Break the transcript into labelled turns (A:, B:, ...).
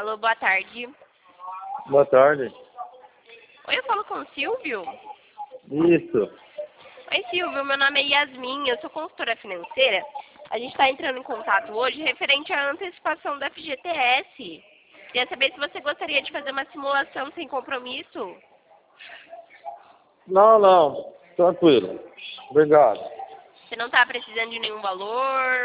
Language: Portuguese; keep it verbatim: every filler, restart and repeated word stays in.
A: Alô, boa tarde.
B: Boa tarde.
A: Oi, eu falo com o Silvio?
B: Isso.
A: Oi, Silvio, meu nome é Yasmin, eu sou consultora financeira. A gente está entrando em contato hoje referente à antecipação da F G T S. Queria saber se você gostaria de fazer uma simulação sem compromisso.
B: Não, não. Tranquilo. Obrigado.
A: Você não está precisando de nenhum valor?